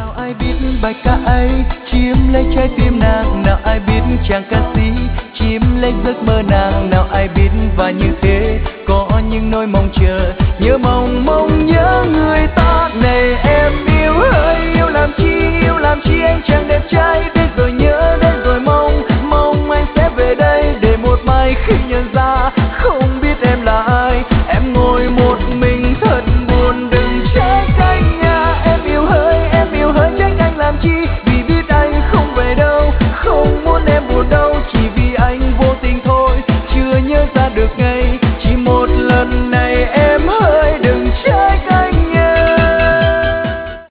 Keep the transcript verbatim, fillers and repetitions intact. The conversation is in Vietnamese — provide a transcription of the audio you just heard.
Nào ai biết bài ca ấy chiếm lấy trái tim nàng, nào ai biết chàng ca sĩ chiếm lấy giấc mơ nàng, nào ai biết và như thế có những nỗi mong chờ, nhớ mong mong nhớ người ta. Này em yêu ơi yêu làm chi, yêu làm chi anh chàng đẹp trai